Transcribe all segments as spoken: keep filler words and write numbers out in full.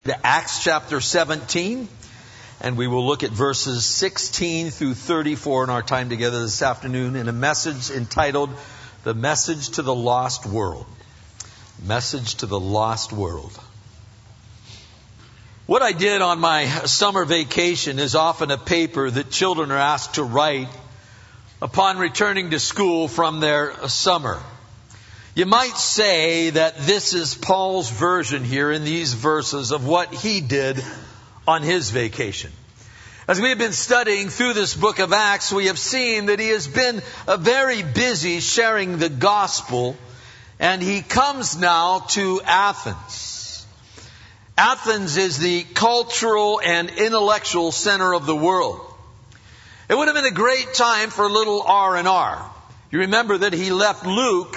To Acts chapter seventeen, and we will look at verses sixteen through thirty-four in our time together this afternoon in a message entitled, The Message to the Lost World. Message to the Lost World. What I did on my summer vacation is often a paper that children are asked to write upon returning to school from their summer. You might say that this is Paul's version here in these verses of what he did on his vacation. As we have been studying through this book of Acts, we have seen that he has been uh, very busy sharing the gospel, and he comes now to Athens. Athens is the cultural and intellectual center of the world. It would have been a great time for a little R and R. You remember that he left Luke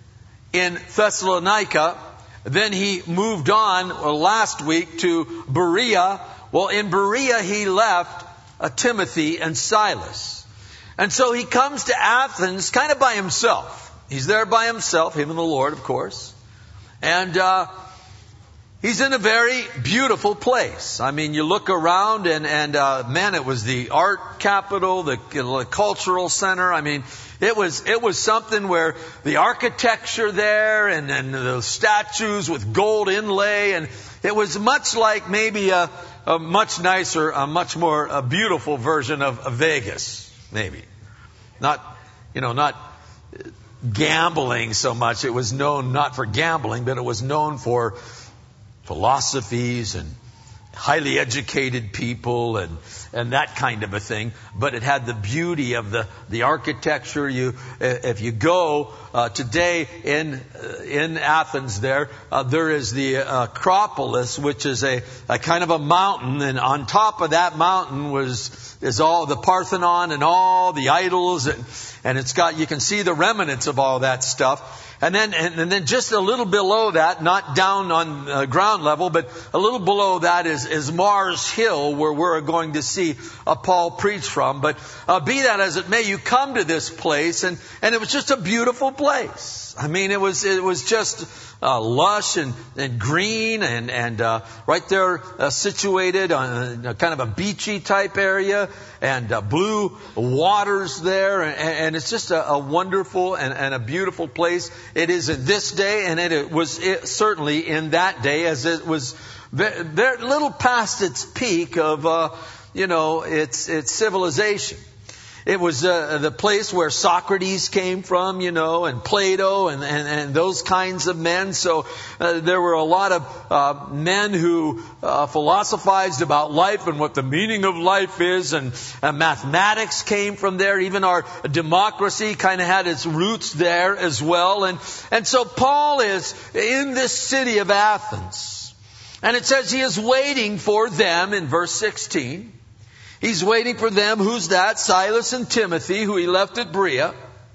in Thessalonica. Then he moved on well, last week to Berea. Well, in Berea he left uh, Timothy and Silas. And so he comes to Athens kind of by himself. He's there by himself, him and the Lord, of course. And uh, he's in a very beautiful place. I mean, you look around and, and uh, man, it was the art capital, the, the cultural center. I mean, It was it was something where the architecture there and, and the statues with gold inlay, and it was much like maybe a, a much nicer, a much more a beautiful version of, of Vegas, maybe. Not, you know, not gambling so much. It was known not for gambling, but it was known for philosophies and highly educated people and and that kind of a thing. But it had the beauty of the the architecture. You, if you go uh, today in uh, in Athens, there uh, there is the Acropolis, which is a, a kind of a mountain, and on top of that mountain was is all the Parthenon and all the idols, and and it's got you can see the remnants of all that stuff. And then, and, and then just a little below that, not down on uh, ground level, but a little below that is, is Mars Hill, where we're going to see uh, Paul preach from. But uh, be that as it may, you come to this place, and, and it was just a beautiful place. I mean, it was it was just uh, lush and, and green, and and uh, right there uh, situated on a, kind of a beachy type area, and uh, blue waters there, and, and it's just a, a wonderful and, and a beautiful place. It is in this day, and it, it was it, certainly in that day, as it was very, very little past its peak of uh, you know its its civilization. It was uh, the place where Socrates came from, you know, and Plato and, and, and those kinds of men. So uh, there were a lot of uh, men who uh, philosophized about life and what the meaning of life is. And, and mathematics came from there. Even our democracy kind of had its roots there as well. And, and so Paul is in this city of Athens. And it says he is waiting for them in verse sixteen. He's waiting for them. Who's that? Silas and Timothy, who he left at Berea.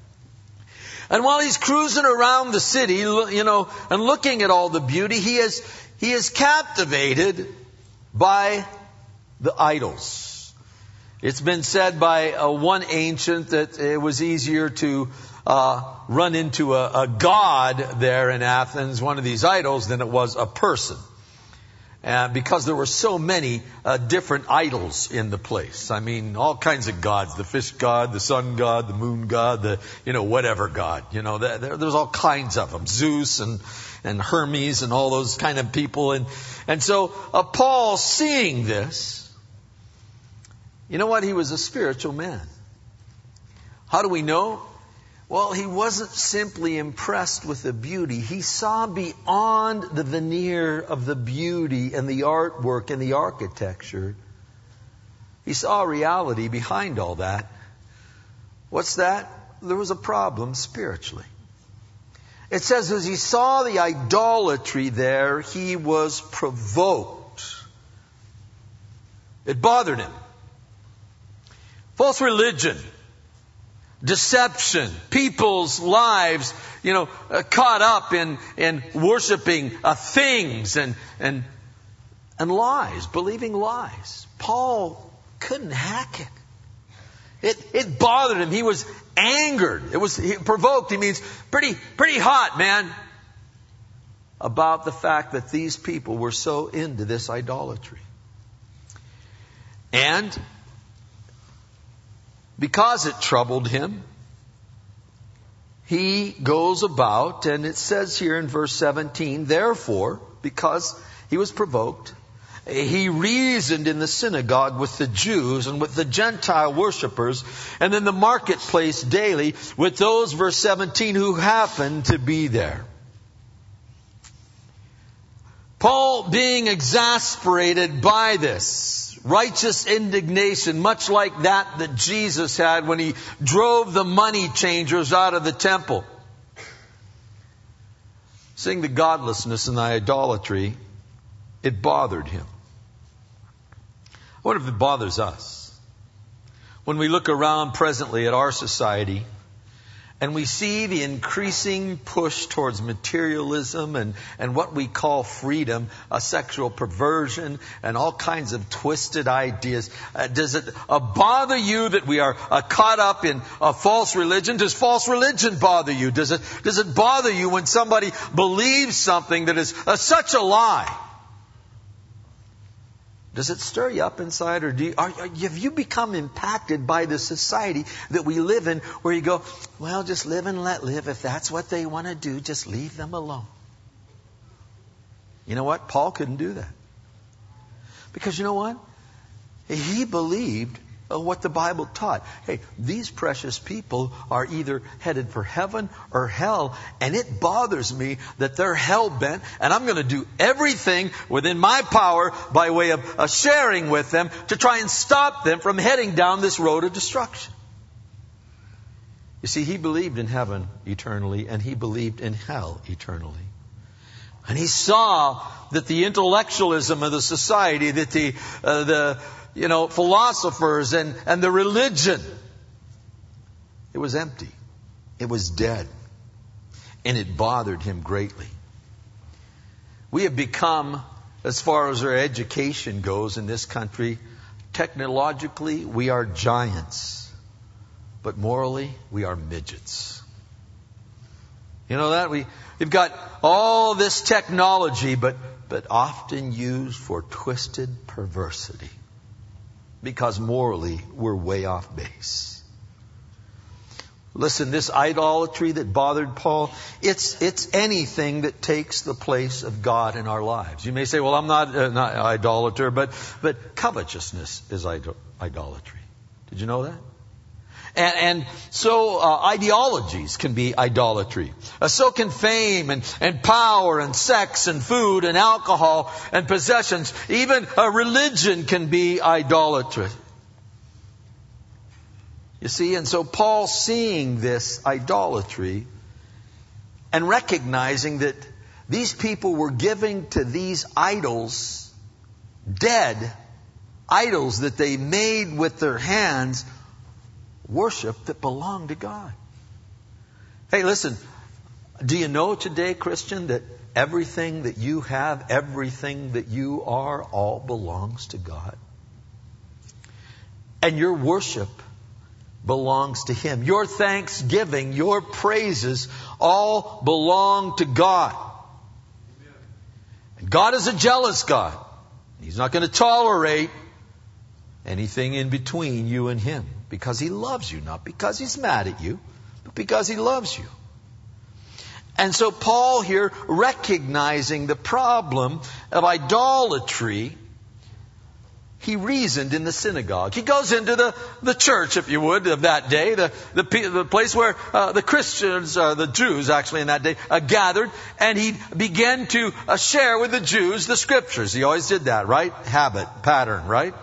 And while he's cruising around the city, you know, and looking at all the beauty, he is, he is captivated by the idols. It's been said by uh, one ancient that it was easier to uh, run into a, a god there in Athens, one of these idols, than it was a person. Uh, because there were so many uh, different idols in the place. I mean, all kinds of gods. The fish god, the sun god, the moon god, the, you know, whatever god. You know, there, there's all kinds of them. Zeus and, and Hermes and all those kind of people. And, and so uh, Paul, seeing this, you know what? He was a spiritual man. How do we know? Well, he wasn't simply impressed with the beauty. He saw beyond the veneer of the beauty and the artwork and the architecture. He saw a reality behind all that. What's that? There was a problem spiritually. It says as he saw the idolatry there, he was provoked. It bothered him. False religion. Deception, people's lives, you know, uh, caught up in in worshiping uh, things and and and lies, believing lies. Paul couldn't hack it. It it bothered him. He was angered. It was he, provoked. He means pretty pretty hot, man. about the fact that these people were so into this idolatry. And because it troubled him, he goes about, and it says here in verse seventeen, therefore, because he was provoked, he reasoned in the synagogue with the Jews and with the Gentile worshippers, and in the marketplace daily with those, verse seventeen, who happened to be there. Paul, being exasperated by this righteous indignation, much like that that Jesus had when he drove the money changers out of the temple, seeing the godlessness and the idolatry, it bothered him. I wonder if it bothers us. When we look around presently at our society and we see the increasing push towards materialism and, and what we call freedom, a sexual perversion, and all kinds of twisted ideas, uh, does it uh, bother you that we are uh, caught up in a false religion? Does false religion bother you? Does it, does it bother you when somebody believes something that is uh, such a lie? Does it stir you up inside, or do you, are, have you become impacted by the society that we live in, where you go, well, just live and let live. If that's what they want to do, just leave them alone. You know what? Paul couldn't do that. Because you know what? He believed what the Bible taught. Hey, these precious people are either headed for heaven or hell, and it bothers me that they're hell-bent, and I'm going to do everything within my power by way of uh, sharing with them to try and stop them from heading down this road of destruction. You see, he believed in heaven eternally, and he believed in hell eternally. And he saw that the intellectualism of the society, that the uh, the you know, philosophers and, and the religion, it was empty. It was dead. And it bothered him greatly. We have become, as far as our education goes in this country, technologically, we are giants. But morally, we are midgets. You know that? We, we've got all this technology, but, but often used for twisted perversity. Because morally, we're way off base. Listen, this idolatry that bothered Paul, it's it's anything that takes the place of God in our lives. You may say, well, I'm not an idolater, but, but covetousness is idol- idolatry. Did you know that? And, and so uh, ideologies can be idolatry. Uh, so can fame and, and power and sex and food and alcohol and possessions. Even a religion can be idolatry. You see, and so Paul, seeing this idolatry and recognizing that these people were giving to these idols, dead idols that they made with their hands, worship that belonged to God. Hey, listen, do you know today, Christian, that everything that you have, everything that you are, all belongs to God? And your worship belongs to Him. Your thanksgiving, your praises, all belong to God. And God is a jealous God. He's not going to tolerate anything in between you and Him. Because He loves you, not because He's mad at you, but because He loves you. And so Paul here, recognizing the problem of idolatry, he reasoned in the synagogue. He goes into the, the church, if you would, of that day, the, the, the place where uh, the Christians, uh, the Jews actually in that day, uh, gathered, and he began to uh, share with the Jews the Scriptures. He always did that, right? Habit, pattern, right?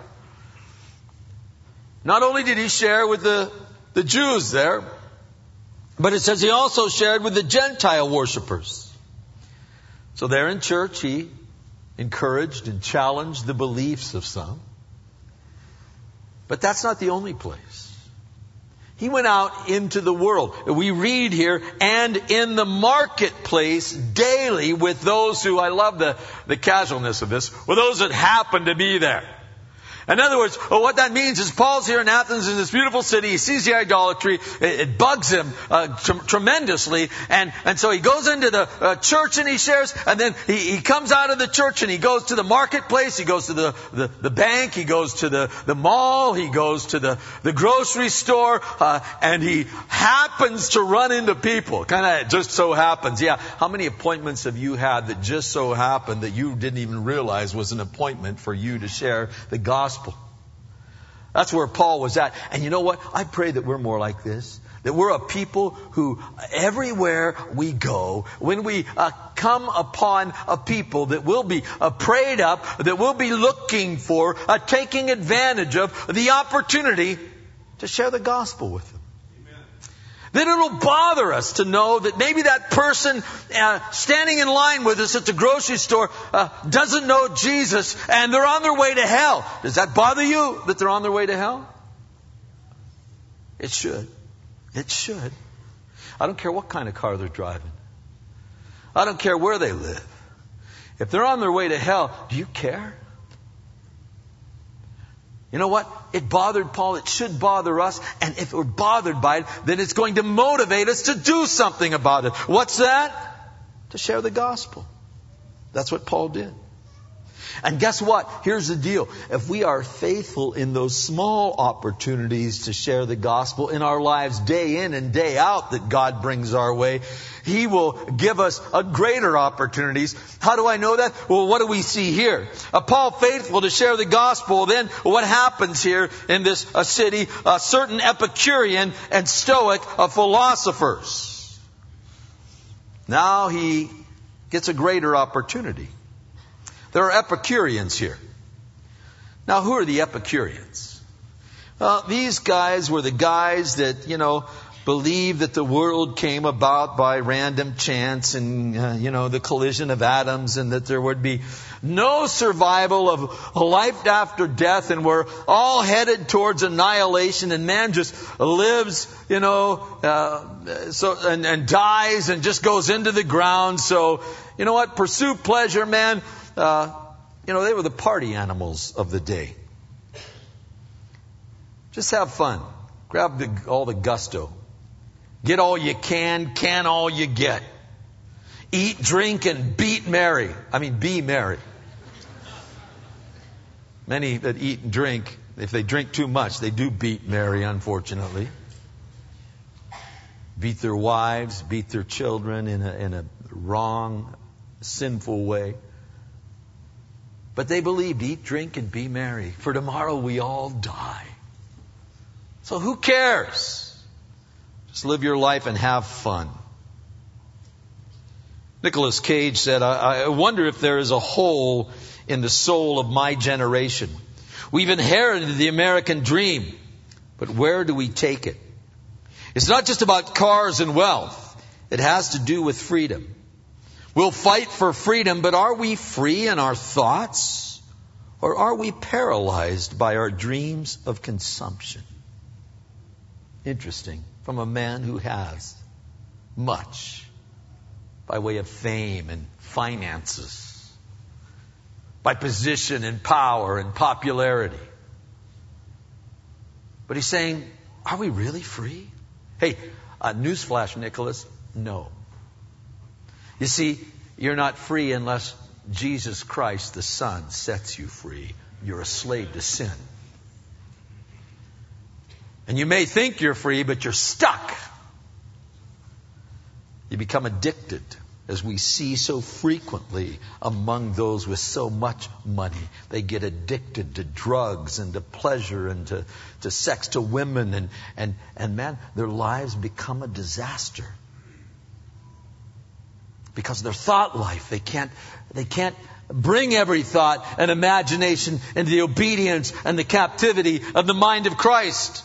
Not only did he share with the, the Jews there, but it says he also shared with the Gentile worshipers. So there in church, he encouraged and challenged the beliefs of some. But that's not the only place. He went out into the world. We read here, and in the marketplace daily with those who, I love the, the casualness of this, with those that happen to be there. In other words, well, what that means is Paul's here in Athens in this beautiful city. He sees the idolatry. It, it bugs him uh, t- tremendously. And, and so he goes into the uh, church and he shares. And then he, he comes out of the church and he goes to the marketplace. He goes to the, the, the bank. He goes to the, the mall. He goes to the, the grocery store. Uh, and he happens to run into people. Kind of just so happens. Yeah. How many appointments have you had that just so happened that you didn't even realize was an appointment for you to share the gospel? That's where Paul was at. And you know what? I pray that we're more like this. That we're a people who everywhere we go, when we uh, come upon a people that will be uh, prayed up, that we'll be looking for, uh, taking advantage of the opportunity to share the gospel with them. Then it'll bother us to know that maybe that person uh, standing in line with us at the grocery store uh, doesn't know Jesus and they're on their way to hell. Does that bother you that they're on their way to hell? It should. It should. I don't care what kind of car they're driving. I don't care where they live. If they're on their way to hell, do you care? You know what? It bothered Paul. It should bother us. And if we're bothered by it, then it's going to motivate us to do something about it. What's that? To share the gospel. That's what Paul did. And guess what? Here's the deal. If we are faithful in those small opportunities to share the gospel in our lives day in and day out that God brings our way, He will give us a greater opportunities. How do I know that? Well, what do we see here? Uh, Paul faithful to share the gospel. Then what happens here in this uh, city? A certain Epicurean and Stoic uh, philosophers. Now he gets a greater opportunity. There are Epicureans here. Now, who are the Epicureans? Well, these guys were the guys that, you know, believed that the world came about by random chance and, uh, you know, the collision of atoms and that there would be no survival of life after death and we're all headed towards annihilation and man just lives, you know, uh, so and, and dies and just goes into the ground. So, you know what? Pursue pleasure, man. Uh, you know, they were the party animals of the day. Just have fun. Grab the, all the gusto. Get all you can, can all you get. Eat, drink, and beat merry. I mean, be merry. Many that eat and drink, if they drink too much, they do beat merry, unfortunately. Beat their wives, beat their children in a, in a wrong, sinful way. But they believed, eat, drink, and be merry. For tomorrow we all die. So who cares? Just live your life and have fun. Nicolas Cage said, I, I wonder if there is a hole in the soul of my generation. We've inherited the American dream, but where do we take it? It's not just about cars and wealth. It has to do with freedom. We'll fight for freedom, but are we free in our thoughts? Or are we paralyzed by our dreams of consumption? Interesting. From a man who has much by way of fame and finances, by position and power and popularity. But he's saying, are we really free? Hey, uh, newsflash, Nicholas, no. You see, you're not free unless Jesus Christ, the Son, sets you free. You're a slave to sin. And you may think you're free, but you're stuck. You become addicted, as we see so frequently among those with so much money. They get addicted to drugs and to pleasure and to, to sex, to women. And, and, and man, their lives become a disaster. Because their thought life, they can't, they can't bring every thought and imagination into the obedience and the captivity of the mind of Christ.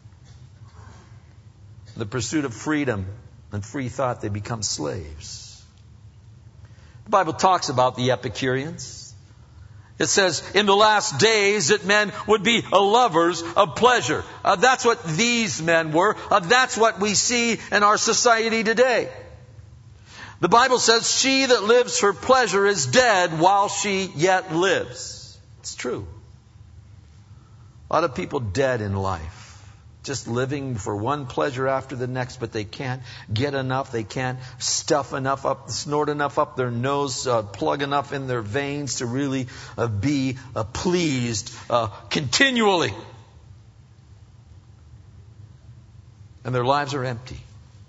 In the pursuit of freedom and free thought, they become slaves. The Bible talks about the Epicureans. It says, in the last days that men would be lovers of pleasure. Uh, that's what these men were. Uh, that's what we see in our society today. The Bible says, she that lives for pleasure is dead while she yet lives. It's true. A lot of people dead in life. Just living for one pleasure after the next, but they can't get enough. They can't stuff enough up, snort enough up their nose, uh, plug enough in their veins to really uh, be uh, pleased uh, continually. And their lives are empty.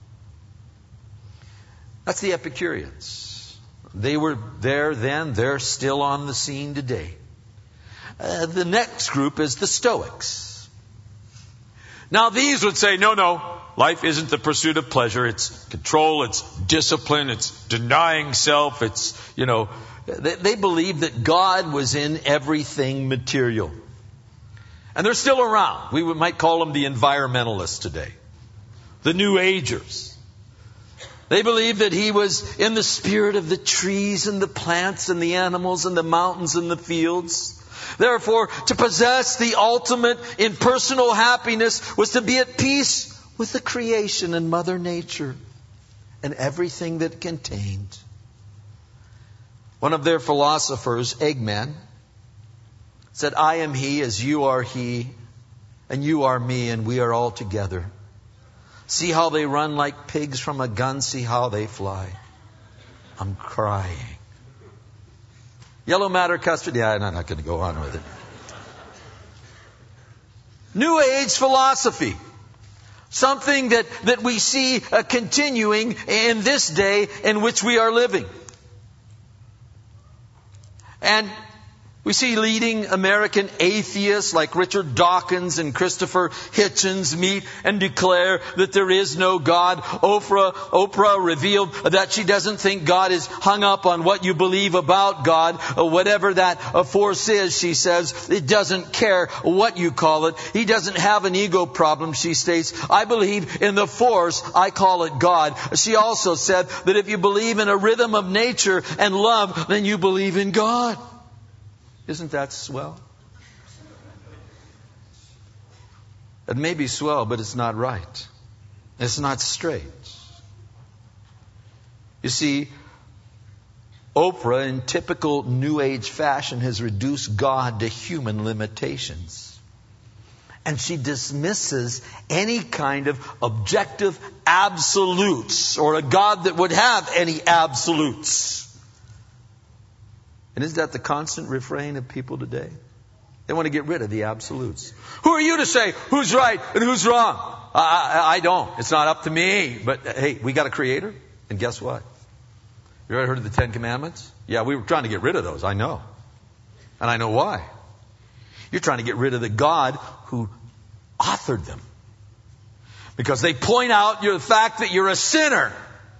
That's the Epicureans. They were there then. They're still on the scene today. Uh, the next group is the Stoics. Now these would say, no, no, life isn't the pursuit of pleasure. It's control, it's discipline, it's denying self. It's, you know, they, they believe that God was in everything material. And they're still around. We might call them the environmentalists today. The New Agers. They believe that He was in the spirit of the trees and the plants and the animals and the mountains and the fields. Therefore, to possess the ultimate in personal happiness was to be at peace with the creation and Mother Nature and everything that it contained. One of their philosophers, Eggman, said, I am He as you are He, and you are me, and we are all together. See how they run like pigs from a gun, see how they fly. I'm crying. Yellow matter custard. Yeah, I'm not going to go on with it. New Age philosophy. Something that, that we see uh, continuing in this day in which we are living. And we see leading American atheists like Richard Dawkins and Christopher Hitchens meet and declare that there is no God. Oprah, Oprah revealed that she doesn't think God is hung up on what you believe about God. Whatever that force is, she says, it doesn't care what you call it. He doesn't have an ego problem, she states. I believe in the force. I call it God. She also said that if you believe in a rhythm of nature and love, then you believe in God. Isn't that swell? It may be swell, but it's not right. It's not straight. You see, Oprah, in typical New Age fashion, has reduced God to human limitations. And she dismisses any kind of objective absolutes or a God that would have any absolutes. And isn't that the constant refrain of people today? They want to get rid of the absolutes. Who are you to say who's right and who's wrong? I, I, I don't. It's not up to me. But hey, we got a creator. And guess what? You ever heard of the Ten Commandments? Yeah, we were trying to get rid of those. I know. And I know why. You're trying to get rid of the God who authored them. Because they point out the fact that you're a sinner.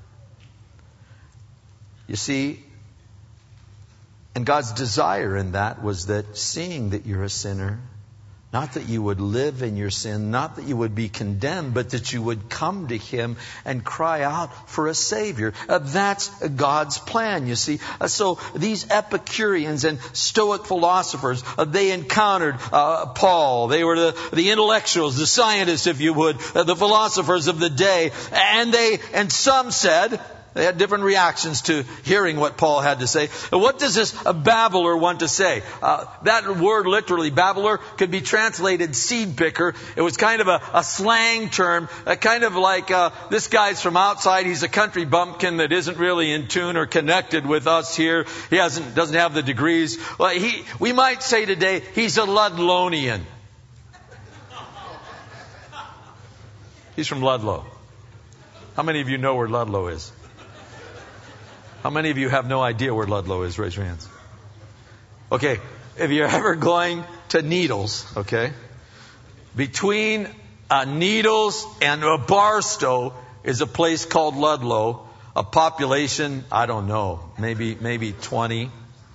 You see, and God's desire in that was that seeing that you're a sinner, not that you would live in your sin, not that you would be condemned, but that you would come to Him and cry out for a Savior. Uh, that's God's plan, you see. Uh, so these Epicureans and Stoic philosophers, uh, they encountered uh, Paul. They were the, the intellectuals, the scientists, if you would, uh, the philosophers of the day. And they, and some said, they had different reactions to hearing what Paul had to say. What does this babbler want to say? Uh, that word literally, babbler, could be translated seed picker. It was kind of a, a slang term, a kind of like uh, this guy's from outside. He's a country bumpkin that isn't really in tune or connected with us here. He hasn't doesn't have the degrees. Well, he we might say today he's a Ludlonian. He's from Ludlow. How many of you know where Ludlow is? How many of you have no idea where Ludlow is? Raise your hands. Okay, if you're ever going to Needles, okay, between uh, Needles and uh, Barstow is a place called Ludlow, a population, I don't know, maybe maybe twenty.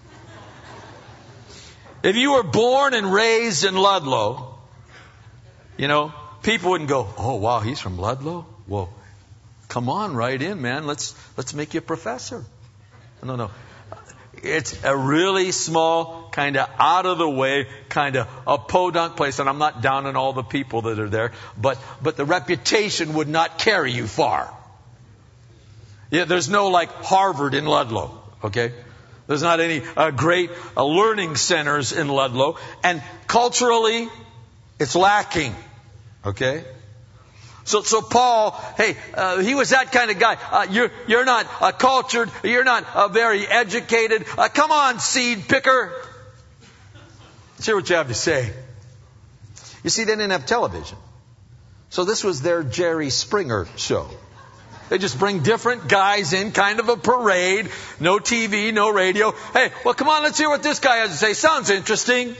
If you were born and raised in Ludlow, you know, people wouldn't go, oh, wow, he's from Ludlow? Well, come on right in, man. Let's let's make you a professor. No, no. It's a really small, kind of out of the way, kind of a podunk place. And I'm not down on all the people that are there. But but the reputation would not carry you far. Yeah, there's no like Harvard in Ludlow. Okay? There's not any uh, great uh, learning centers in Ludlow. And culturally, It's lacking. Okay? So, so Paul, hey, uh, he was that kind of guy. Uh, you're, you're not uh, cultured. You're not uh, very educated. Uh, come on, seed picker. Let's hear what you have to say. You see, they didn't have television. So this was their Jerry Springer show. They just bring different guys in, kind of a parade. No T V, no radio. Hey, well, come on, let's hear what this guy has to say. Sounds interesting.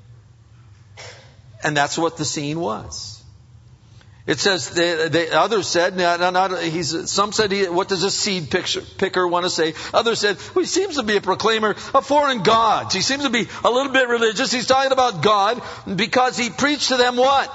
And that's what the scene was. It says, the, the others said, not, not, he's, some said, he, what does a seed picture, picker want to say? Others said, well, he seems to be a proclaimer of foreign gods. He seems to be a little bit religious. He's talking about God because he preached to them what?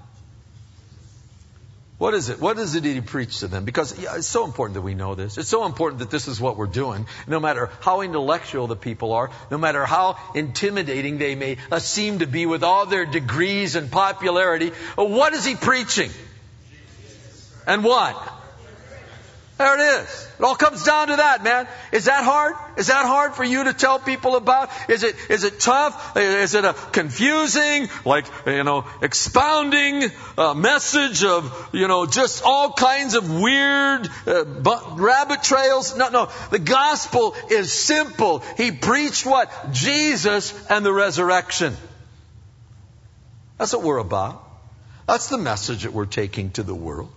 What is it? What is it that he preached to them? Because yeah, it's so important that we know this. It's so important that this is what we're doing. No matter how intellectual the people are, no matter how intimidating they may uh, seem to be with all their degrees and popularity, uh, what is he preaching? And what? There it is. It all comes down to that, man. Is that hard? Is that hard for you to tell people about? Is it, is it tough? Is it a confusing, like, you know, expounding uh, message of, you know, just all kinds of weird uh, bu- rabbit trails? No, no. The gospel is simple. He preached what? Jesus and the resurrection. That's what we're about. That's the message that we're taking to the world.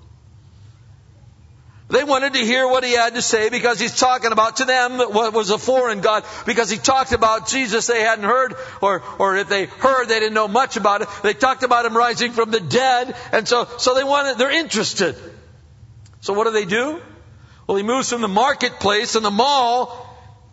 They wanted to hear what he had to say because he's talking about to them what was a foreign God, because he talked about Jesus they hadn't heard, or, or if they heard, they didn't know much about it. They talked about him rising from the dead. And so, so they wanted, they're interested. So what do they do? Well, he moves from the marketplace and the mall.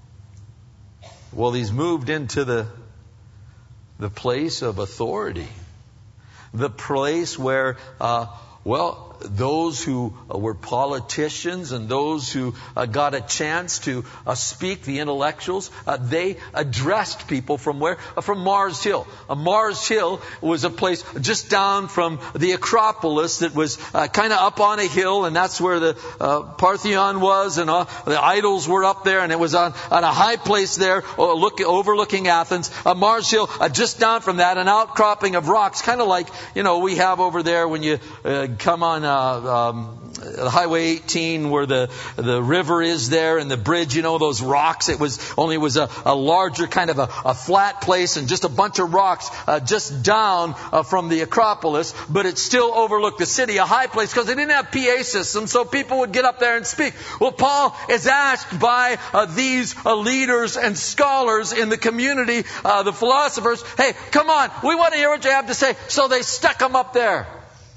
Well, he's moved into the, the place of authority. The place where, uh, well, those who were politicians and those who uh, got a chance to uh, speak, the intellectuals, uh, they addressed people from where? Uh, from Mars Hill. Uh, Mars Hill was a place just down from the Acropolis that was uh, kind of up on a hill, and that's where the uh, Parthenon was, and uh, the idols were up there, and it was on, on a high place there, uh, look, overlooking Athens. Uh, Mars Hill, uh, just down from that, an outcropping of rocks, kind of like, you know, we have over there when you uh, come on Uh, um, Highway eighteen, where the the river is there, and the bridge, you know, those rocks. It was only was a, a larger kind of a, a flat place, and just a bunch of rocks uh, just down uh, from the Acropolis, but it still overlooked the city, a high place, because they didn't have P A systems, so people would get up there and speak. Well, Paul is asked by uh, these uh, leaders and scholars in the community, uh, the philosophers, hey, come on, we want to hear what you have to say. So they stuck him up there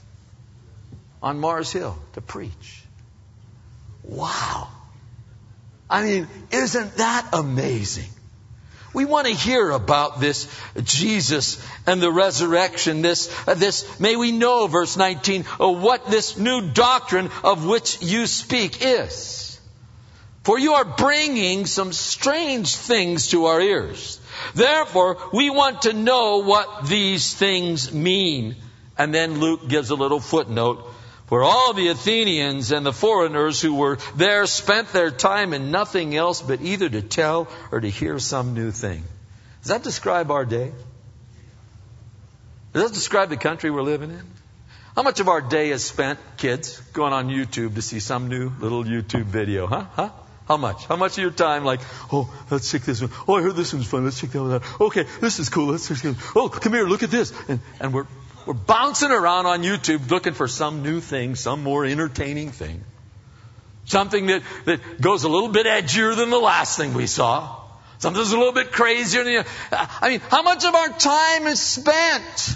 on Mars Hill to preach. Wow. I mean, isn't that amazing? We want to hear about this Jesus and the resurrection. This, uh, this, may we know, verse nineteen, uh, what this new doctrine of which you speak is. For you are bringing some strange things to our ears. Therefore, we want to know what these things mean. And then Luke gives a little footnote. For all the Athenians and the foreigners who were there spent their time in nothing else but either to tell or to hear some new thing. Does that describe our day? Does that describe the country we're living in? How much of our day is spent, kids, going on YouTube to see some new little YouTube video? Huh? Huh? How much? How much of your time like, oh, let's check this one. Oh, I heard this one's fun. Let's check that one out. Okay, this is cool. Let's check this one. Oh, come here. Look at this. And, and we're... We're bouncing around on YouTube looking for some new thing, some more entertaining thing. Something that, that goes a little bit edgier than the last thing we saw. Something that's a little bit crazier than the, I mean, how much of our time is spent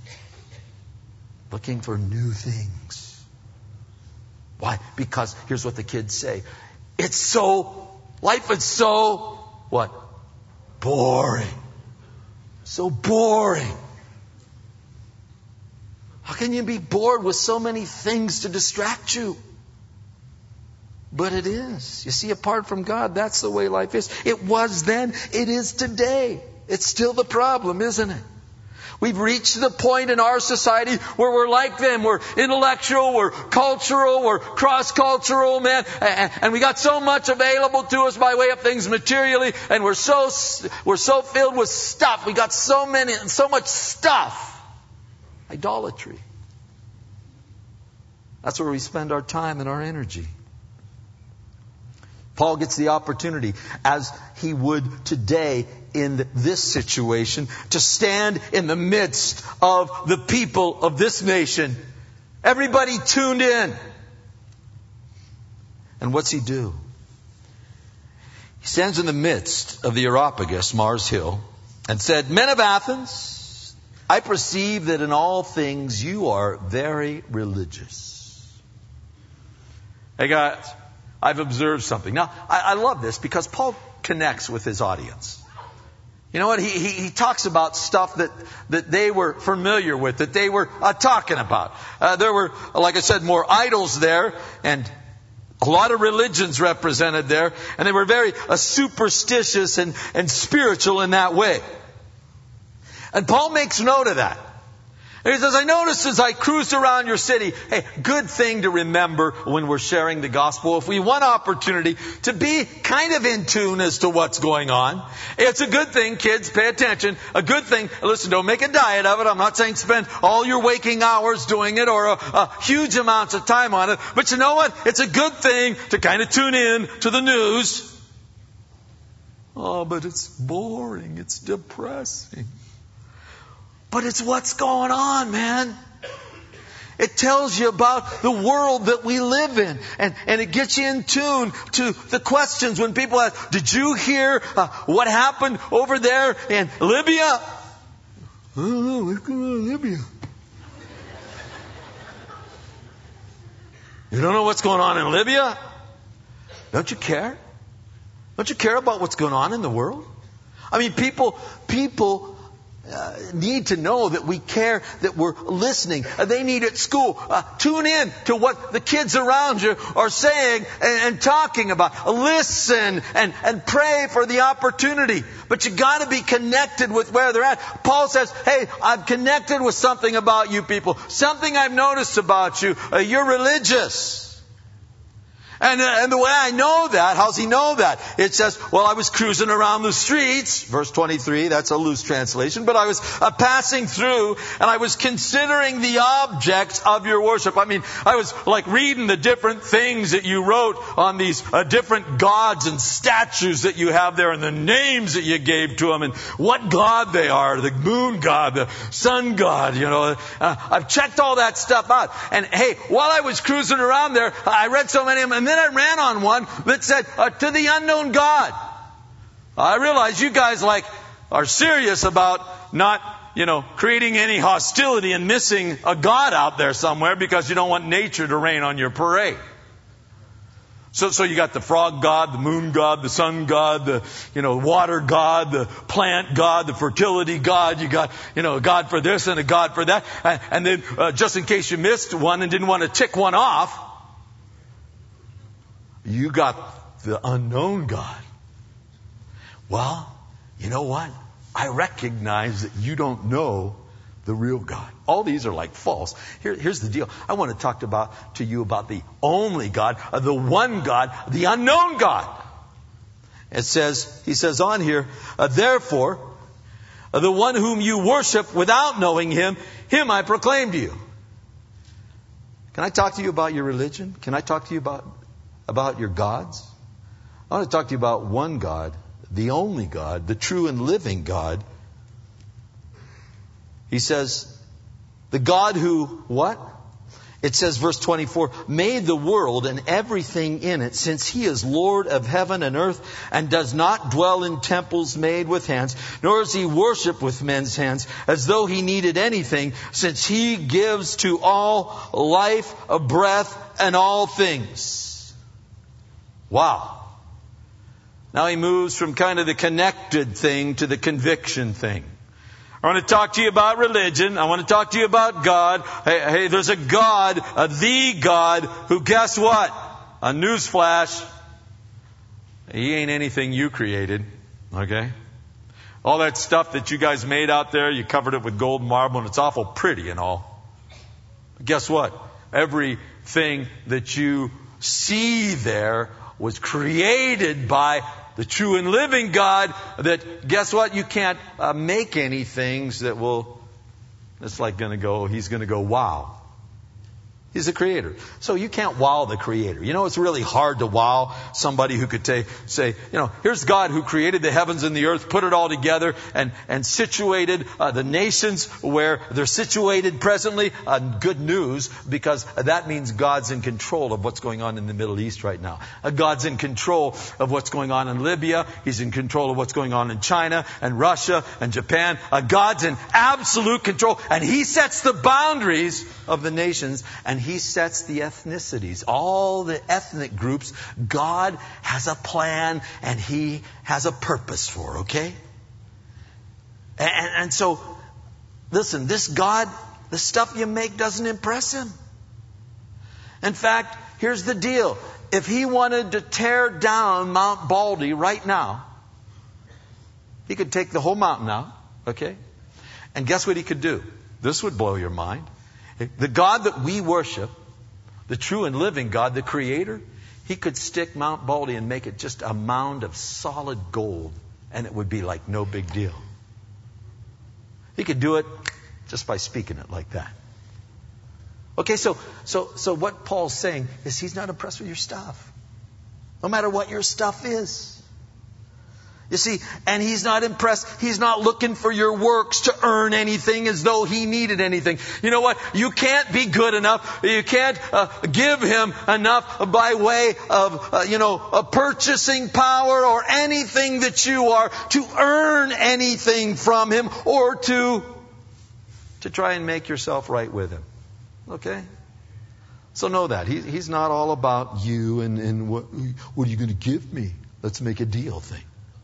looking for new things? Why? Because here's what the kids say. It's so, life is so, what? Boring. So boring. How can you be bored with so many things to distract you? But it is. You see, apart from God, that's the way life is. It was then. It is today. It's still the problem, isn't it? We've reached the point in our society where we're like them. We're intellectual, we're cultural, we're cross-cultural, man. And we got so much available to us by way of things materially. And we're so, we're so filled with stuff. We got so many, so much stuff. Idolatry. That's where we spend our time and our energy. Paul gets the opportunity, as he would today in this situation, to stand in the midst of the people of this nation. Everybody tuned in. And what's he do? He stands in the midst of the Areopagus, Mars Hill, and said, "Men of Athens, I perceive that in all things you are very religious." Hey guys, I've observed something. Now, I, I love this because Paul connects with his audience. You know what? He, he, he talks about stuff that, that they were familiar with, that they were uh, talking about. Uh, there were, like I said, more idols there, and a lot of religions represented there, and they were very uh, superstitious and, and spiritual in that way. And Paul makes note of that. And he says, I noticed as I cruised around your city, hey, good thing to remember when we're sharing the gospel. If we want opportunity to be kind of in tune as to what's going on, it's a good thing, kids, pay attention. A good thing, listen, don't make a diet of it. I'm not saying spend all your waking hours doing it or a, a huge amounts of time on it. But you know what? It's a good thing to kind of tune in to the news. Oh, but it's boring. It's depressing. But it's what's going on, man. It tells you about the world that we live in. And, and it gets you in tune to the questions when people ask, did you hear uh, what happened over there in Libya? I don't know. What's going on in Libya? You don't know what's going on in Libya? Don't you care? Don't you care about what's going on in the world? I mean, people, people... Uh, need to know that we care, that we're listening. Uh, they need at school. Uh, tune in to what the kids around you are saying and, and talking about. Listen and, and pray for the opportunity. But you got to be connected with where they're at. Paul says, hey, I've connected with something about you people. Something I've noticed about you. Uh, you're religious. And, uh, and the way I know that, how's he know that? It says, well, I was cruising around the streets, verse twenty-three, that's a loose translation, but I was uh, passing through and I was considering the objects of your worship. I mean, I was like reading the different things that you wrote on these uh, different gods and statues that you have there and the names that you gave to them and what god they are, the moon god, the sun god, you know. Uh, I've checked all that stuff out. And hey, while I was cruising around there, I read so many of them, and then I ran on one that said, uh, to the unknown God. I realize you guys like are serious about not, you know, creating any hostility and missing a God out there somewhere because you don't want nature to rain on your parade. So, so you got the frog god, the moon god, the sun god, the, you know, water god, the plant god, the fertility god. You got, you know, a god for this and a god for that. And, and then, uh, just in case you missed one and didn't want to tick one off, you got the unknown God. Well, you know what? I recognize that you don't know the real God. All these are like false. Here, here's the deal. I want to talk about to you about the only God, uh, the one God, the unknown God. It says, he says on here, uh, therefore, uh, the one whom you worship without knowing him, him I proclaim to you. Can I talk to you about your religion? Can I talk to you about about your gods? I want to talk to you about one God, the only God, the true and living God. He says, the God who, what? It says, verse twenty-four, made the world and everything in it, since he is Lord of heaven and earth and does not dwell in temples made with hands, nor is he worshipped with men's hands as though he needed anything, since he gives to all life, a breath, and all things. Wow. Now he moves from kind of the connected thing to the conviction thing. I want to talk to you about religion. I want to talk to you about God. Hey, hey there's a God, a the God, who, guess what? A newsflash. He ain't anything you created. Okay? All that stuff that you guys made out there, you covered it with gold marble, and it's awful pretty and all. But guess what? Everything that you see there was created by the true and living God, that, guess what? You can't uh, make any things that will It's like going to go, he's going to go, wow. He's the creator. So you can't wow the creator. You know, it's really hard to wow somebody who could t- say, you know, here's God who created the heavens and the earth, put it all together, and, and situated uh, the nations where they're situated presently. Uh, good news, because that means God's in control of what's going on in the Middle East right now. Uh, God's in control of what's going on in Libya. He's in control of what's going on in China and Russia and Japan. Uh, God's in absolute control, and He sets the boundaries of the nations, and He sets the ethnicities, all the ethnic groups. God has a plan and He has a purpose for, okay? And, and so, listen, this God, the stuff you make doesn't impress Him. In fact, here's the deal. If He wanted to tear down Mount Baldy right now, He could take the whole mountain out, okay? And guess what He could do? This would blow your mind. The God that we worship, the true and living God, the Creator, He could stick Mount Baldy and make it just a mound of solid gold, and it would be like no big deal. He could do it just by speaking it like that. Okay, so so so what Paul's saying is He's not impressed with your stuff, no matter what your stuff is. You see, and He's not impressed. He's not looking for your works to earn anything as though He needed anything. You know what? You can't be good enough. You can't uh, give Him enough by way of, uh, you know, a purchasing power or anything that you are to earn anything from Him or to, to try and make yourself right with Him. Okay? So know that. He, he's not all about you and, and what, what are you going to give me? Let's make a deal thing.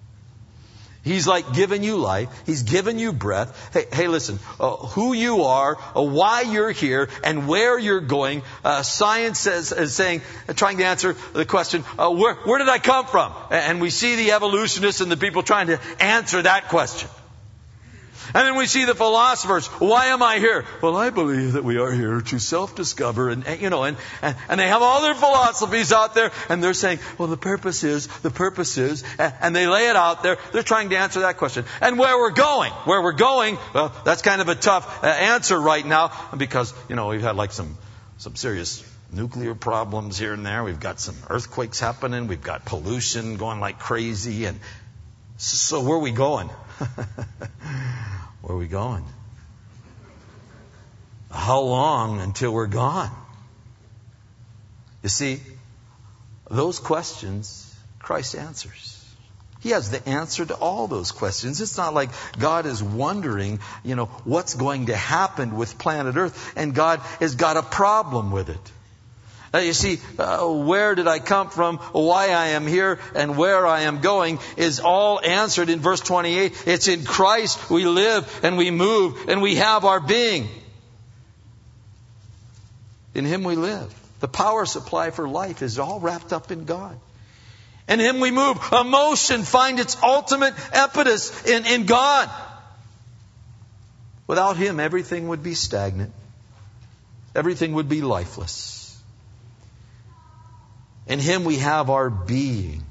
He's like giving you life. He's giving you breath. Hey, hey, listen, uh, who you are, uh, why you're here, and where you're going. Uh, science says, is saying, uh, trying to answer the question, uh, where, where did I come from? And we see the evolutionists and the people trying to answer that question. And then we see the philosophers. Why am I here? Well, I believe that we are here to self-discover, and, and you know, and, and and they have all their philosophies out there, and they're saying, well, the purpose is, the purpose is, and, and they lay it out there. They're trying to answer that question. And where we're going, where we're going, well, that's kind of a tough uh, answer right now, because you know we've had like some some serious nuclear problems here and there. We've got some earthquakes happening. We've got pollution going like crazy, and so where are we going? Where are we going? How long until we're gone? You see, those questions Christ answers. He has the answer to all those questions. It's not like God is wondering, you know, what's going to happen with planet Earth, and God has got a problem with it. Uh, you see, uh, where did I come from, why I am here, and where I am going is all answered in verse twenty-eight. It's in Christ we live and we move and we have our being. In Him we live. The power supply for life is all wrapped up in God. In Him we move. Emotion find its ultimate impetus in, in God. Without Him, everything would be stagnant. Everything would be lifeless. In Him we have our being.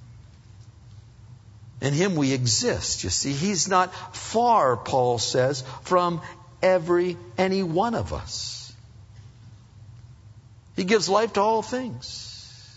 In Him we exist. You see, He's not far, Paul says, from every, any one of us. He gives life to all things.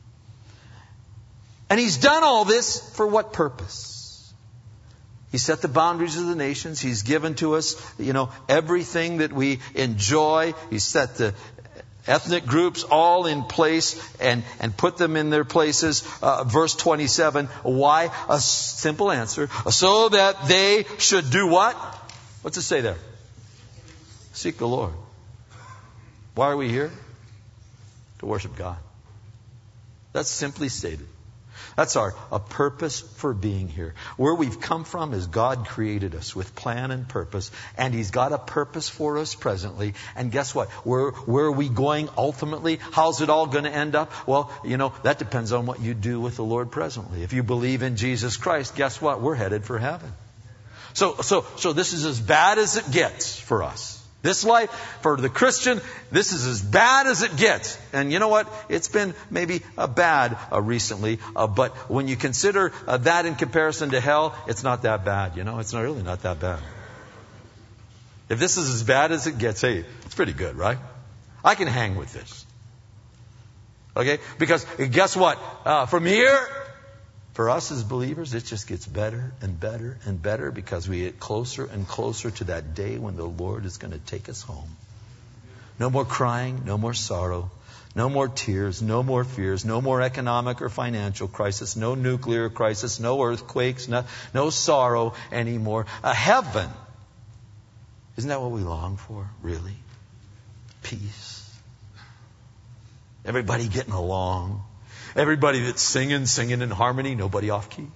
And He's done all this for what purpose? He set the boundaries of the nations. He's given to us, you know, everything that we enjoy. He set the ethnic groups all in place and, and put them in their places. Uh, verse twenty-seven. Why? A simple answer. So that they should do what? What's it say there? Seek the Lord. Why are we here? To worship God. That's simply stated. That's our a purpose for being here. Where we've come from is God created us with plan and purpose, and He's got a purpose for us presently. And guess what? Where where are we going ultimately? How's it all going to end up? Well, you know, that depends on what you do with the Lord presently. If you believe in Jesus Christ, guess what? We're headed for heaven. So so so this is as bad as it gets for us. This life, for the Christian, this is as bad as it gets. And you know what? It's been maybe uh, bad uh, recently. Uh, but when you consider uh, that in comparison to hell, it's not that bad. You know, it's not really not that bad. If this is as bad as it gets, hey, it's pretty good, right? I can hang with this. Okay? Because guess what? Uh, from here, for us as believers, it just gets better and better and better because we get closer and closer to that day when the Lord is going to take us home. No more crying, no more sorrow, no more tears, no more fears, no more economic or financial crisis, no nuclear crisis, no earthquakes, no, no sorrow anymore. A heaven. Isn't that what we long for, really? Peace. Everybody getting along. Everybody that's singing, singing in harmony, nobody off key.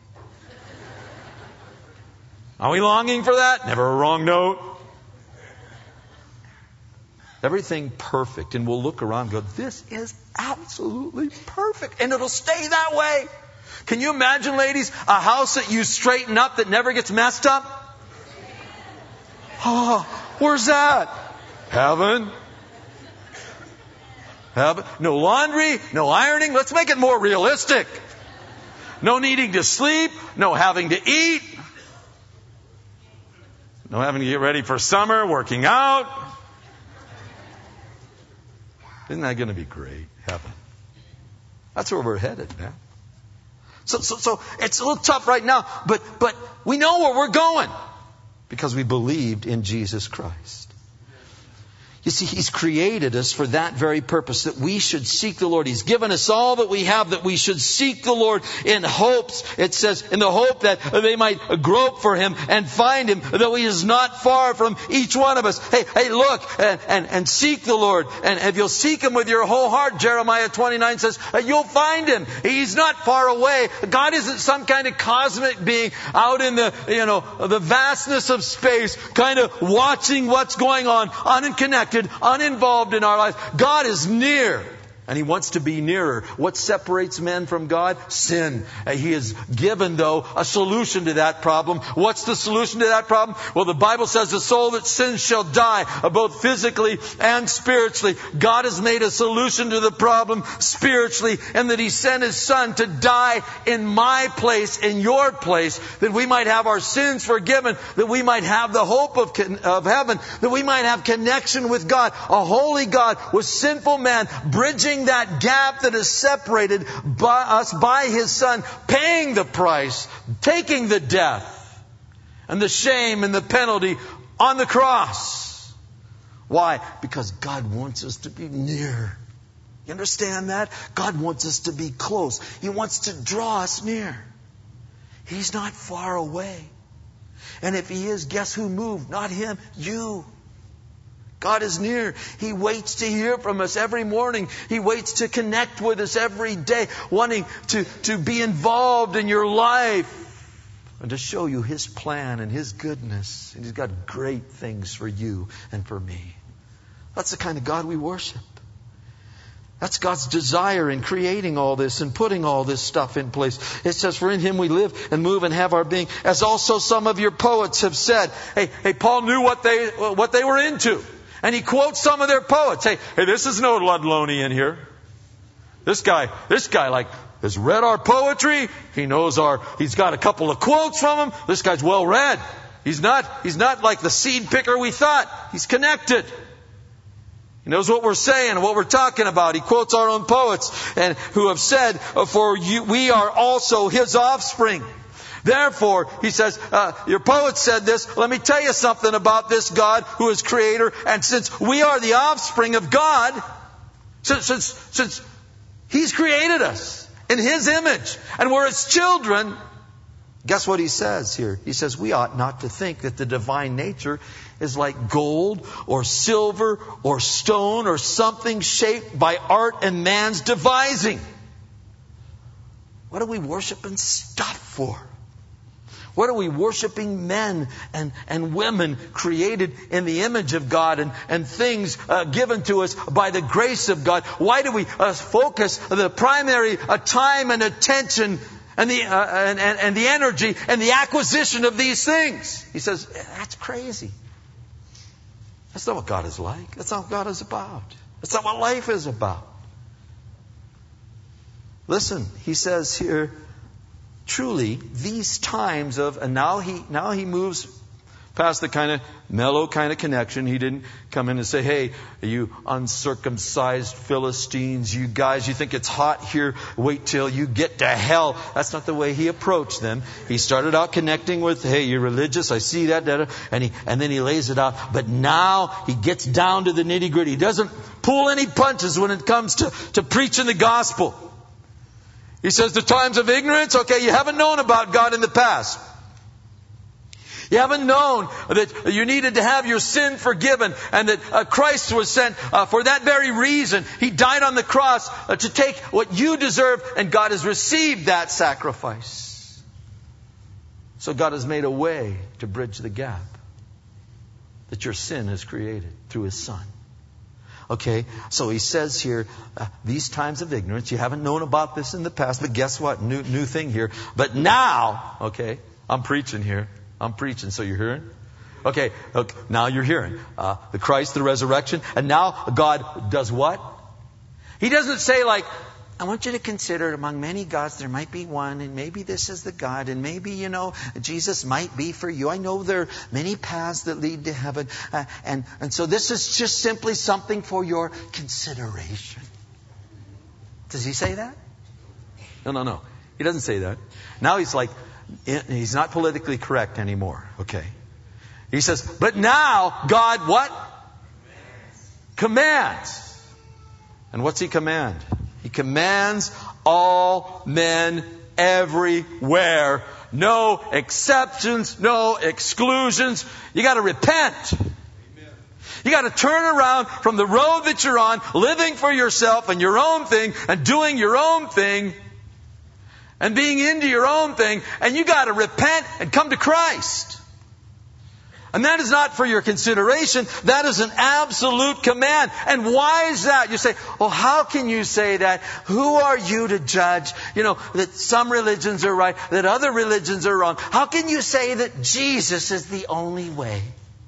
Are we longing for that? Never a wrong note. Everything perfect. And we'll look around and go, this is absolutely perfect. And it'll stay that way. Can you imagine, ladies, a house that you straighten up that never gets messed up? Oh, where's that? Heaven. Heaven. No laundry, no ironing. Let's make it more realistic. No needing to sleep, no having to eat, no having to get ready for summer, working out. Isn't that going to be great? Heaven. That's where we're headed, man. So, so, so it's a little tough right now, but, but we know where we're going because we believed in Jesus Christ. You see, He's created us for that very purpose, that we should seek the Lord. He's given us all that we have, that we should seek the Lord in hopes. It says, in the hope that they might grope for Him and find Him, though He is not far from each one of us. Hey, hey, look and, and, and seek the Lord. And if you'll seek Him with your whole heart, Jeremiah twenty-nine says, you'll find Him. He's not far away. God isn't some kind of cosmic being out in the, you know, the vastness of space, kind of watching what's going on, unconnected, uninvolved in our lives. God is near. And He wants to be nearer. What separates men from God? Sin. He has given, though, a solution to that problem. What's the solution to that problem? Well, the Bible says the soul that sins shall die, both physically and spiritually. God has made a solution to the problem spiritually, and that He sent His Son to die in my place, in your place, that we might have our sins forgiven, that we might have the hope of, of heaven, that we might have connection with God, a holy God with sinful man, bridging that gap that is separated by us by His Son, paying the price, taking the death and the shame and the penalty on the cross. Why? Because God wants us to be near. You understand that? God wants us to be close. He wants to draw us near. He's not far away. And if He is, guess who moved? Not Him, you. God is near. He waits to hear from us every morning. He waits to connect with us every day, wanting to, to be involved in your life and to show you His plan and His goodness. And He's got great things for you and for me. That's the kind of God we worship. That's God's desire in creating all this and putting all this stuff in place. It says, for in Him we live and move and have our being. As also some of your poets have said. Hey, hey, Paul knew what they, what they were into. And he quotes some of their poets. Hey, hey, this is no Ludlonian here. This guy, this guy like has read our poetry. He knows our, he's got a couple of quotes from him. This guy's well read. He's not, he's not like the seed picker we thought. He's connected. He knows what we're saying and what we're talking about. He quotes our own poets and who have said, for you, we are also His offspring. Therefore, he says, uh, your poet said this. Let me tell you something about this God who is creator. And since we are the offspring of God, since, since, since He's created us in His image and we're His children, guess what he says here? He says, we ought not to think that the divine nature is like gold or silver or stone or something shaped by art and man's devising. What are we worshiping stuff for? What are we worshiping men and, and women created in the image of God and, and things uh, given to us by the grace of God? Why do we uh, focus the primary uh, time and attention and the, uh, and, and, and the energy and the acquisition of these things? He says, that's crazy. That's not what God is like. That's not what God is about. That's not what life is about. Listen, he says here, truly, these times of, and now he now he moves Past the kind of mellow kind of connection. He didn't come in and say, hey, you uncircumcised Philistines, you guys, you think it's hot here, wait till you get to hell. That's not the way he approached them. He started out connecting with, hey, you're religious, I see that, that, and he, and then he lays it out. But now he gets down to the nitty gritty. He doesn't pull any punches when it comes to, to preaching the gospel. He says, the times of ignorance, okay, you haven't known about God in the past. You haven't known that you needed to have your sin forgiven and that uh, Christ was sent uh, for that very reason. He died on the cross uh, to take what you deserve, and God has received that sacrifice. So God has made a way to bridge the gap that your sin has created through His Son. Okay, so he says here, uh, these times of ignorance, you haven't known about this in the past, but guess what? New, new thing here. But now, okay, I'm preaching here. I'm preaching, so you're hearing? Okay, okay, now you're hearing. Uh, the Christ, the resurrection. And now God does what? He doesn't say like, I want you to consider among many gods there might be one, and maybe this is the God, and maybe, you know, Jesus might be for you. I know there are many paths that lead to heaven. Uh, and, and so this is just simply something for your consideration. Does he say that? No, no, no. He doesn't say that. Now he's like, he's not politically correct anymore. Okay. He says, but now God what? Commands. And what's He command? He commands all men everywhere. No exceptions, no exclusions. You got to repent. You got to turn around from the road that you're on, living for yourself and your own thing and doing your own thing and being into your own thing, and you got to repent and come to Christ. And that is not for your consideration. That is an absolute command. And why is that? You say, well, how can you say that? Who are you to judge, you know, that some religions are right, that other religions are wrong? How can you say that Jesus is the only way?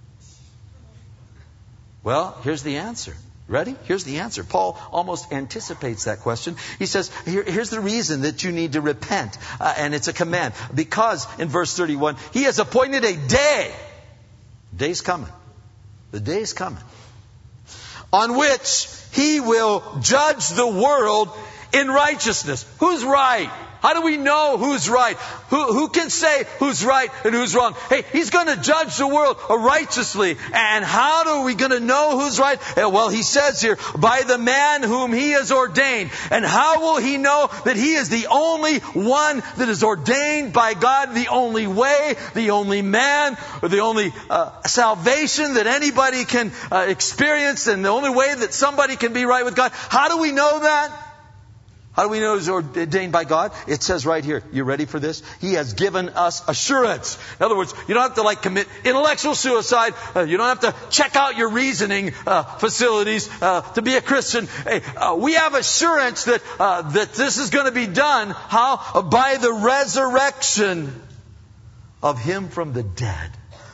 Well, here's the answer. Ready? Here's the answer. Paul almost anticipates that question. He says, Here, here's the reason that you need to repent. Uh, and it's a command. Because, in verse thirty-one, He has appointed a day. The day's coming. The day's coming. On which He will judge the world in righteousness. Who's right? How do we know who's right? Who, who can say who's right and who's wrong? Hey, He's going to judge the world righteously. And how are we going to know who's right? Well, He says here, by the man whom He has ordained. And how will He know that He is the only one that is ordained by God, the only way, the only man, or the only uh, salvation that anybody can uh, experience, and the only way that somebody can be right with God? How do we know that? How do we know He's ordained by God? It says right here, you ready for this? He has given us assurance. In other words, you don't have to like commit intellectual suicide. Uh, you don't have to check out your reasoning uh, facilities uh, to be a Christian. Hey, uh, we have assurance that uh, that this is going to be done. How? By the resurrection of Him from the dead.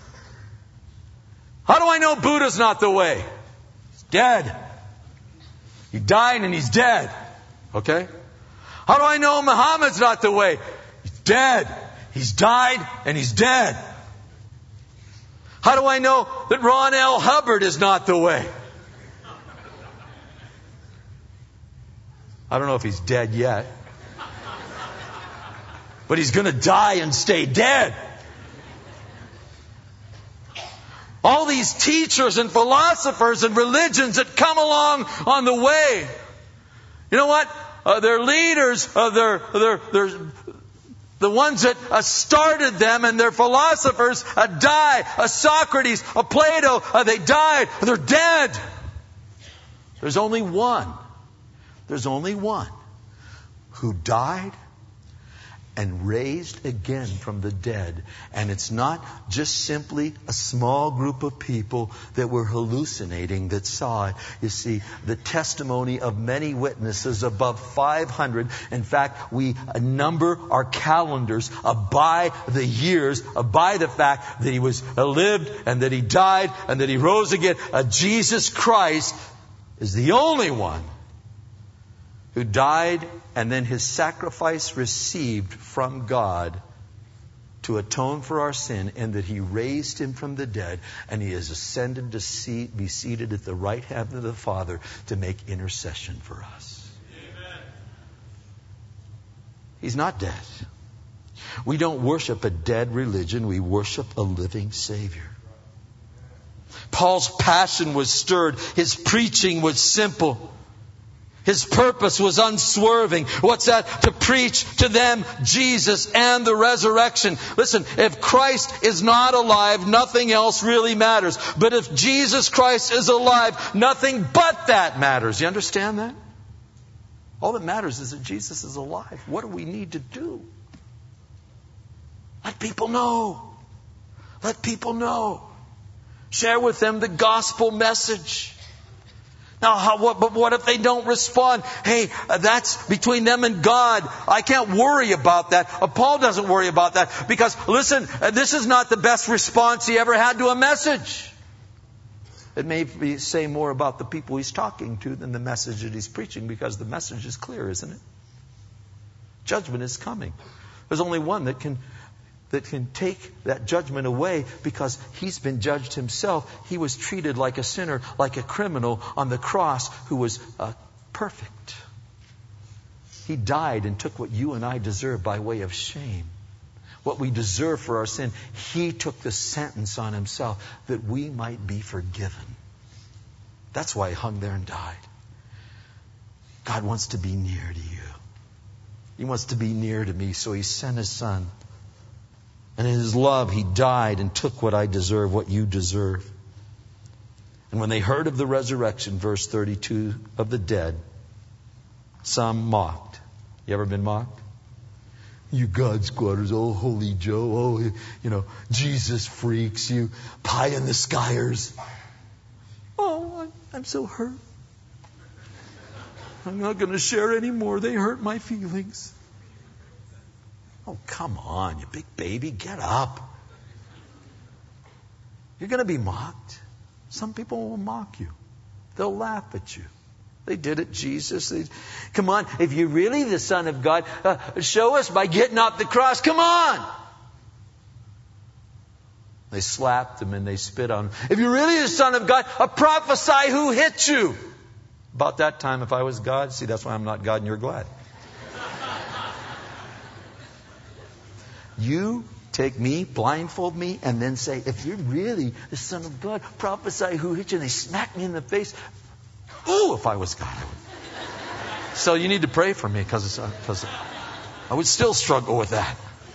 How do I know Buddha's not the way? He's dead. He died and He's dead. Okay? How do I know Muhammad's not the way? He's dead. He's died and He's dead. How do I know that Ron L. Hubbard is not the way? I don't know if he's dead yet. But he's going to die and stay dead. All these teachers and philosophers and religions that come along on the way. You know what? Uh, their leaders, uh, their, their, their, the ones that uh, started them and their philosophers uh, die. Uh, Socrates, uh, Plato, uh, they died. They're dead. There's only one. There's only one who died and raised again from the dead. And it's not just simply a small group of people that were hallucinating that saw it. You see, the testimony of many witnesses, above five hundred. In fact, we number our calendars uh, by the years, uh, by the fact that He was uh, lived and that He died and that He rose again. Uh, Jesus Christ is the only one who died, and then His sacrifice received from God to atone for our sin, and that He raised Him from the dead, and He has ascended to seat, be seated at the right hand of the Father to make intercession for us. Amen. He's not dead. We don't worship a dead religion. We worship a living Savior. Paul's passion was stirred. His preaching was simple. His purpose was unswerving. What's that? To preach to them Jesus and the resurrection. Listen, if Christ is not alive, nothing else really matters. But if Jesus Christ is alive, nothing but that matters. You understand that? All that matters is that Jesus is alive. What do we need to do? Let people know. Let people know. Share with them the gospel message. Now, how, what, but what if they don't respond? Hey, uh, that's between them and God. I can't worry about that. Uh, Paul doesn't worry about that because, listen, uh, this is not the best response he ever had to a message. It may be, say more about the people he's talking to than the message that he's preaching, because the message is clear, isn't it? Judgment is coming. There's only one that can that can take that judgment away, because He's been judged Himself. He was treated like a sinner, like a criminal on the cross, who was uh, perfect. He died and took what you and I deserve by way of shame. What we deserve for our sin, He took the sentence on Himself that we might be forgiven. That's why He hung there and died. God wants to be near to you. He wants to be near to me, so He sent His Son. And in His love, He died and took what I deserve, what you deserve. And when they heard of the resurrection, verse thirty-two, of the dead, some mocked. You ever been mocked? You God squatters, oh Holy Joe, oh, you know, Jesus freaks, you pie in the skiers. Oh, I'm so hurt. I'm not going to share anymore. They hurt my feelings. Oh, come on, you big baby, get up. You're going to be mocked. Some people will mock you. They'll laugh at you. They did it, Jesus. They, come on, if you're really the Son of God, uh, show us by getting off the cross. Come on. They slapped Him and they spit on Him. If you're really the Son of God, uh, prophesy who hit you. About that time, if I was God, see, that's why I'm not God and you're glad. You take me, blindfold me, and then say, if you're really the Son of God, prophesy who hit you. And they smack me in the face. Ooh, if I was God, I would. So you need to pray for me, because because I would still struggle with that.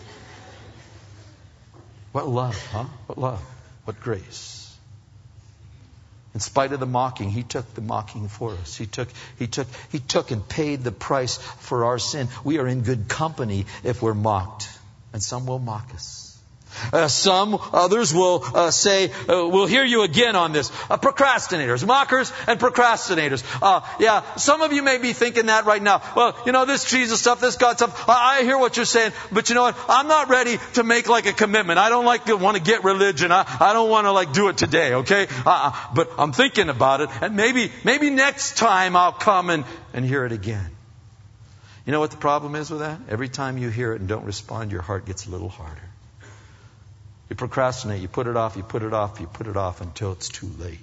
What love, huh? What love. What grace. In spite of the mocking, He took the mocking for us. He took, he took, he took and paid the price for our sin. We are in good company if we're mocked. And some will mock us. Uh, some others will uh, say, uh, we'll hear you again on this. Uh, procrastinators, mockers and procrastinators. Uh, yeah, some of you may be thinking that right now. Well, you know, this Jesus stuff, this God stuff, I, I hear what you're saying, but you know what? I'm not ready to make like a commitment. I don't like to want to get religion. I, I don't want to like do it today, okay? Uh, but I'm thinking about it, and maybe maybe next time I'll come and, and hear it again. You know what the problem is with that? Every time you hear it and don't respond, your heart gets a little harder. You procrastinate, you put it off, you put it off, you put it off until it's too late.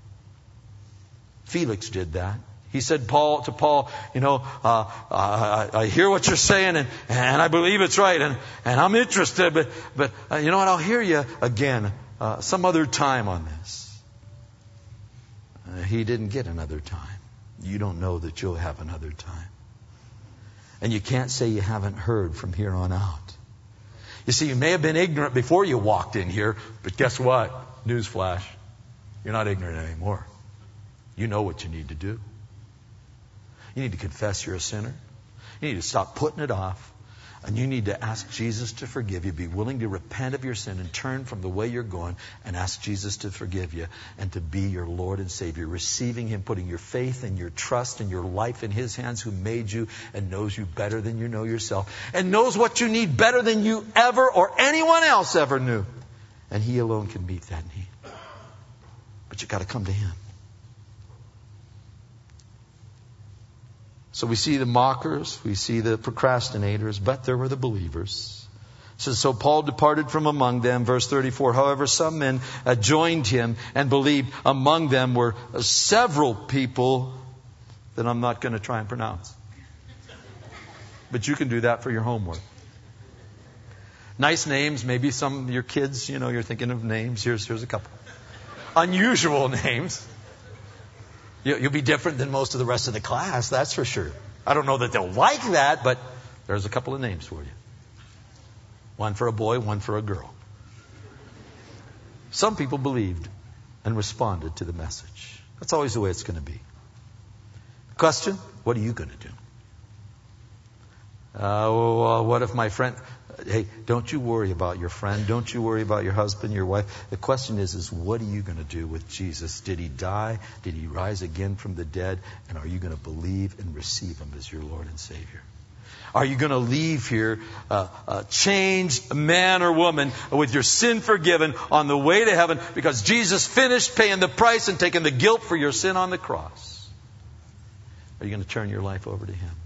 Felix did that. He said Paul to Paul, you know, uh, I, I hear what you're saying, and, and I believe it's right, and, and I'm interested, but, but uh, you know what, I'll hear you again uh, some other time on this. Uh, he didn't get another time. You don't know that you'll have another time. And you can't say you haven't heard from here on out. You see, you may have been ignorant before you walked in here, but guess what? Newsflash. You're not ignorant anymore. You know what you need to do. You need to confess you're a sinner. You need to stop putting it off. And you need to ask Jesus to forgive you. Be willing to repent of your sin and turn from the way you're going and ask Jesus to forgive you and to be your Lord and Savior. Receiving Him, putting your faith and your trust and your life in His hands, who made you and knows you better than you know yourself. And knows what you need better than you ever or anyone else ever knew. And He alone can meet that need. But you've got to come to Him. So we see the mockers, we see the procrastinators, but there were the believers. So, so Paul departed from among them. Verse thirty-four. However, some men uh, joined him and believed. Among them were uh, several people that I'm not going to try and pronounce. But you can do that for your homework. Nice names. Maybe some of your kids, you know, you're thinking of names. Here's, here's a couple. Unusual names. You, you'll be different than most of the rest of the class, that's for sure. I don't know that they'll like that, but there's a couple of names for you. One for a boy, one for a girl. Some people believed and responded to the message. That's always the way it's going to be. Question, what are you going to do? Uh, well, what if my friend... Hey, don't you worry about your friend. Don't you worry about your husband, your wife. The question is, is what are you going to do with Jesus? Did he die? Did he rise again from the dead? And are you going to believe and receive him as your Lord and Savior? Are you going to leave here uh, a changed man or woman with your sin forgiven on the way to heaven because Jesus finished paying the price and taking the guilt for your sin on the cross? Are you going to turn your life over to him?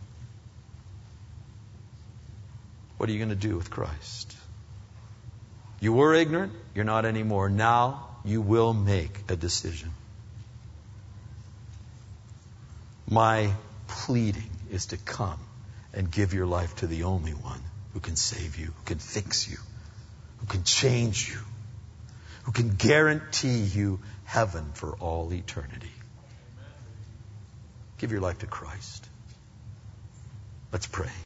What are you going to do with Christ? You were ignorant. You're not anymore. Now you will make a decision. My pleading is to come and give your life to the only one who can save you, who can fix you, who can change you, who can guarantee you heaven for all eternity. Give your life to Christ. Let's pray.